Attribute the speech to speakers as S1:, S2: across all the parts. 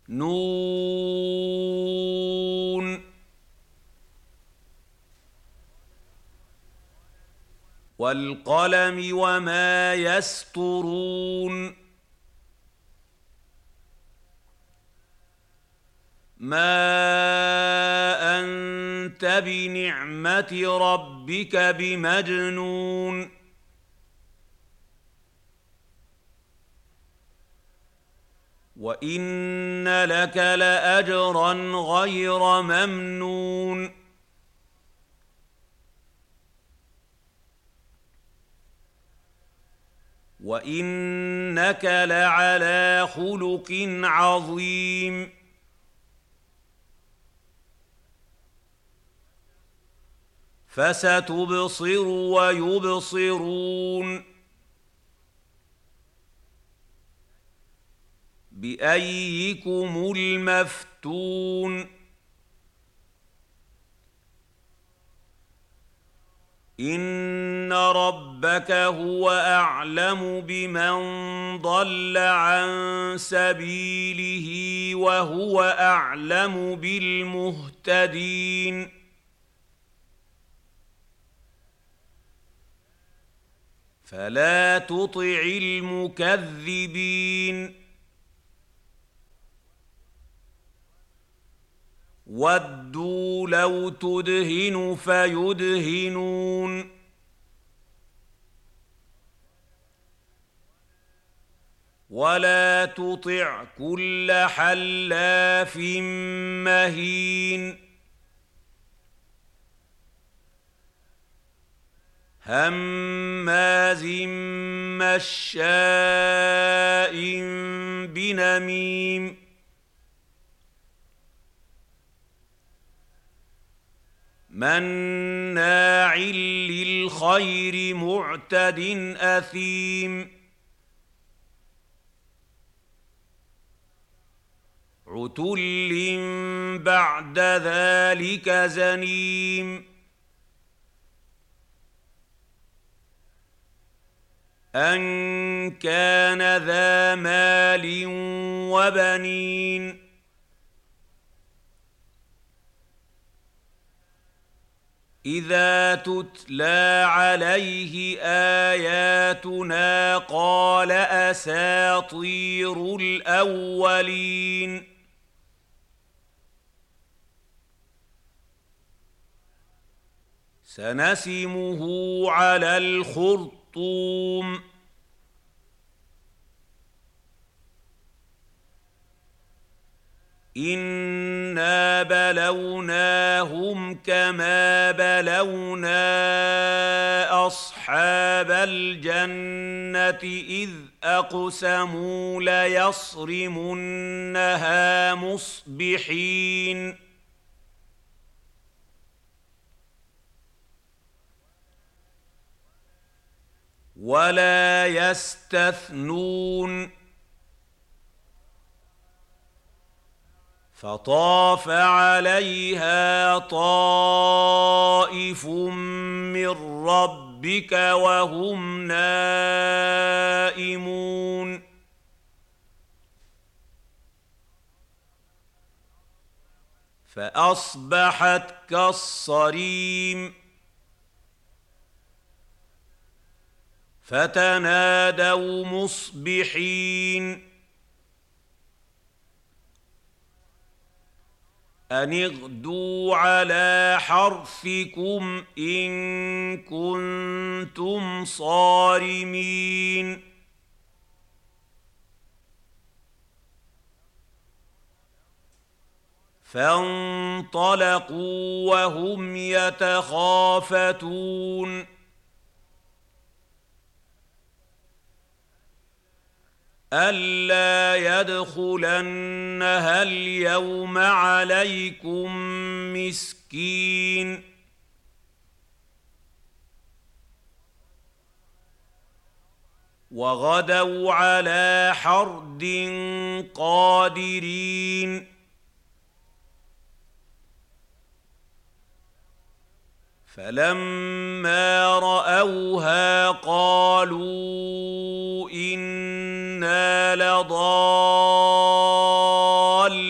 S1: نون والقلم وما يسطرون ما أنت بنعمة ربك بمجنون وإن لك لأجرا غير ممنون وإنك لعلى خلق عظيم فستبصر ويبصرون بأيكم المفتون إن ربك هو أعلم بمن ضل عن سبيله وهو أعلم بالمهتدين فلا تطع المكذبين ودوا لو تدهن فيدهنون ولا تطع كل حلاف مهين هماز مشاء بنميم مناع للخير معتد أثيم عتل بعد ذلك زنيم أن كان ذا مال وبنين إذا تتلى عليه آياتنا قال أساطير الأولين سنسمه على الخرطوم إنا بلوناهم كما بلونا أصحاب الجنة إذ أقسموا ليصرمنها مصبحين ولا يستثنون فطاف عليها طائف من ربك وهم نائمون فأصبحت كالصريم فتنادوا مصبحين أن اغدوا على حرثكم إن كنتم صارمين فانطلقوا وهم يتخافتون ألا يدخلنها اليوم عليكم مسكين وغدوا على حرد قادرين فلما رأوها قالوا إنا لضالون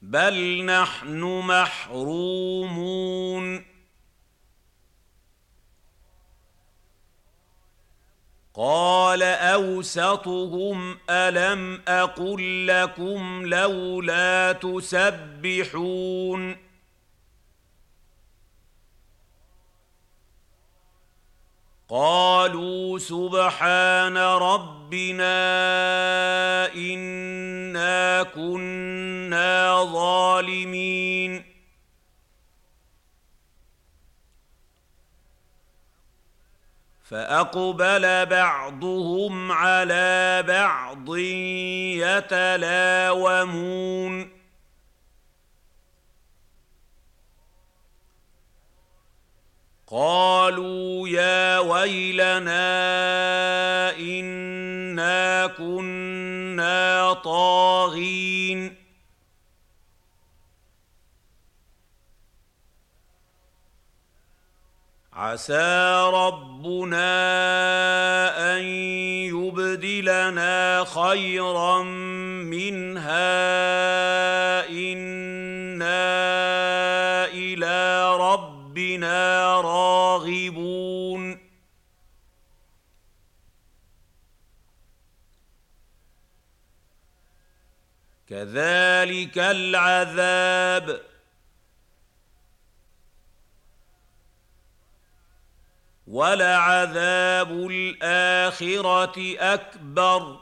S1: بل نحن محرومون قال أوسطهم ألم أقل لكم لولا تسبحون قالوا سبحان ربنا إنا كنا ظالمين فأقبل بعضهم على بعض يتلاومون قالوا يا ويلنا إنا كنا طاغين عسى ربنا أن يبدلنا خيرا منها إنا إلى ربنا راغبون كذلك العذاب ولعذاب الآخرة أكبر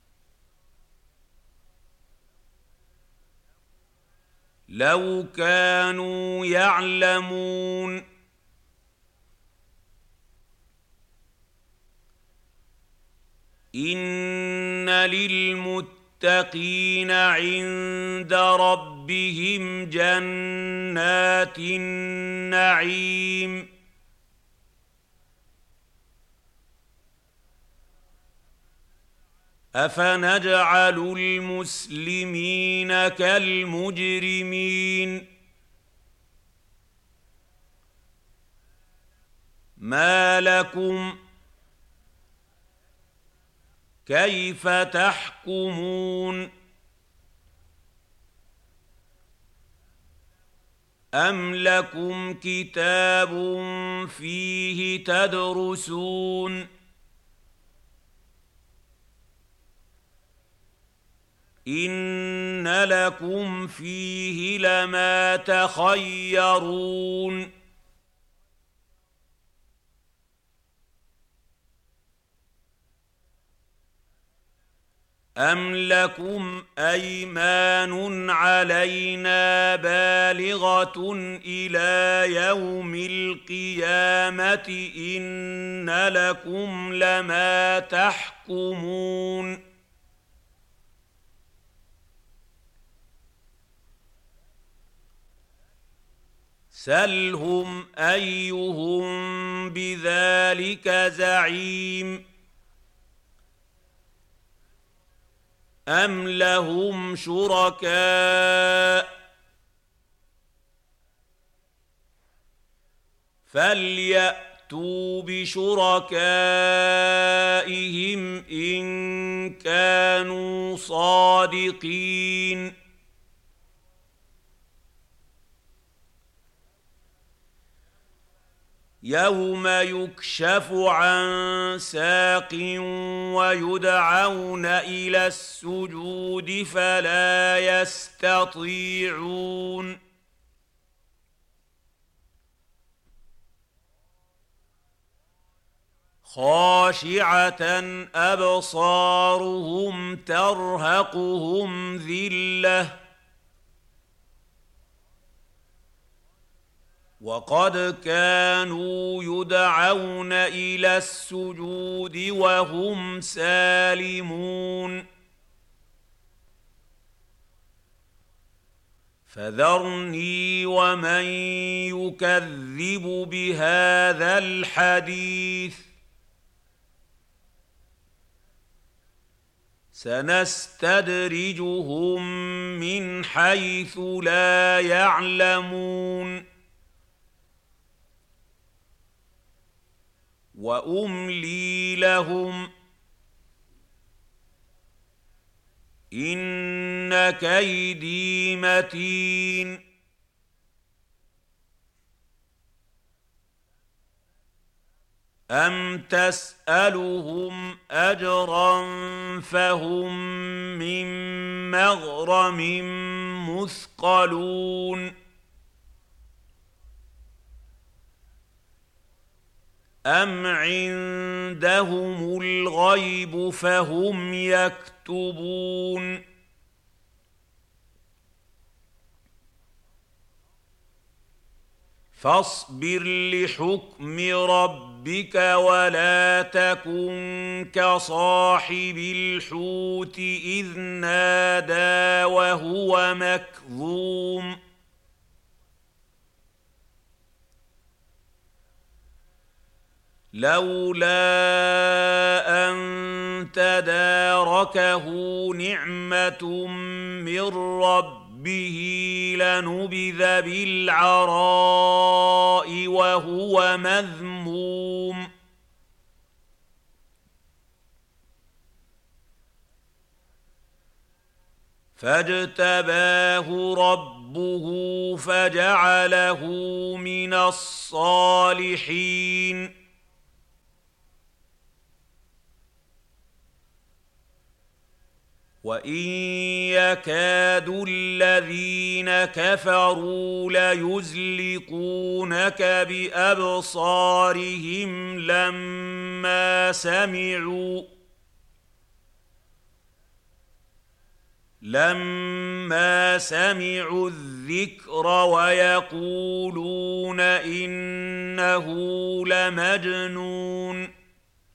S1: لو كانوا يعلمون إن للمتقين عند ربهم جنات النعيم أفنجعل المسلمين كالمجرمين ما لكم كيف تحكمون أم لكم كتاب فيه تدرسون إن لكم فيه لما تخيرون أم لكم أيمان علينا بالغة إلى يوم القيامة إن لكم لما تحكمون سلهم أيهم بذلك زعيم أم لهم شركاء فليأتوا بشركائهم إن كانوا صادقين يوم يكشف عن ساق ويدعون إلى السجود فلا يستطيعون خاشعة أبصارهم ترهقهم ذلة وقد كانوا يدعون إلى السجود وهم سالمون فذرني ومن يكذب بهذا الحديث سنستدرجهم من حيث لا يعلمون وأملي لهم إن كيدي متين أم تسألهم أجرا فهم من مغرم مثقلون أم عندهم الغيب فهم يكتبون فاصبر لحكم ربك ولا تكن كصاحب الحوت إذ نادى وهو مكظوم لولا أن تداركه نعمة من ربه لنبذ بالعراء وهو مذموم فاجتباه ربه فجعله من الصالحين وإن يكاد الذين كفروا ليزلقونك بأبصارهم لما سمعوا الذكر ويقولون إنه لمجنون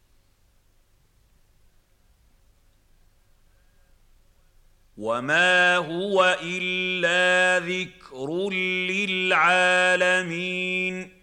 S1: وما هو إلا ذكر للعالمين